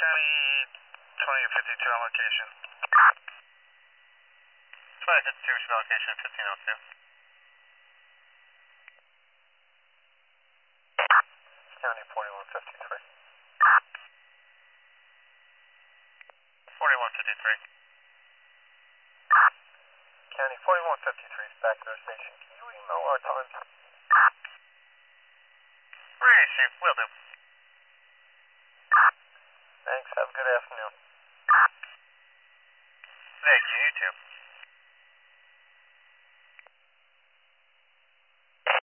County 2052 on location. 2052 is location 1502. County 4153. 4153. County 4153 is back to their station. Can you email our times? Right, Chief. Will do. Thanks. Have a good afternoon.